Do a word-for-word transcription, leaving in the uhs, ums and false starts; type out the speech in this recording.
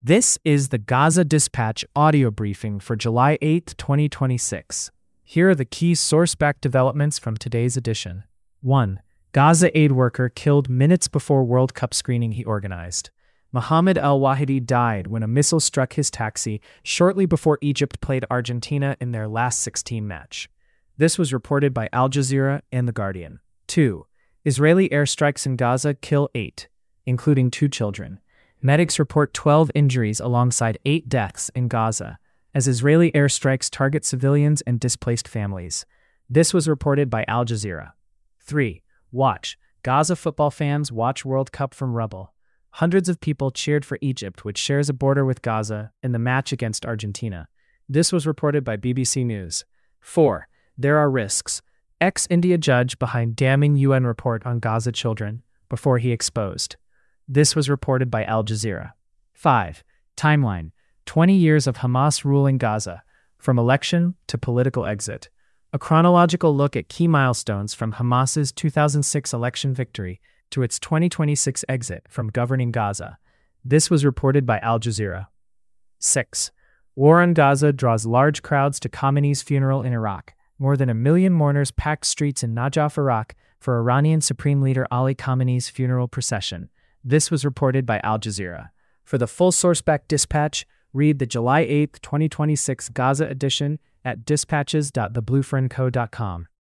This is the Gaza Dispatch audio briefing for July eighth, twenty twenty-six. Here are the key source-backed developments from today's edition. one. Gaza aid worker killed minutes before World Cup screening he organized. Mohammed El-Wahidi died when a missile struck his taxi shortly before Egypt played Argentina in their last sixteen match. This was reported by Al Jazeera and The Guardian. two. Israeli airstrikes in Gaza kill eight, including two children. Medics report twelve injuries alongside eight deaths in Gaza, as Israeli airstrikes target civilians and displaced families. This was reported by Al Jazeera. three. Watch. Gaza football fans watch World Cup from rubble. Hundreds of people cheered for Egypt, which shares a border with Gaza, in the match against Argentina. This was reported by B B C News. four. There are risks. Ex-India judge behind damning U N report on Gaza children, before he exposed. This was reported by Al Jazeera. five. Timeline. twenty years of Hamas ruling Gaza, from election to political exit. A chronological look at key milestones from Hamas's two thousand six election victory to its twenty twenty-six exit from governing Gaza. This was reported by Al Jazeera. six. War on Gaza draws large crowds to Khamenei's funeral in Iraq. More than a million mourners packed streets in Najaf, Iraq, for Iranian Supreme Leader Ali Khamenei's funeral procession. This was reported by Al Jazeera. For the full source-backed dispatch, read the July eighth, twenty twenty-six Gaza edition at dispatches dot the blue fern co dot com.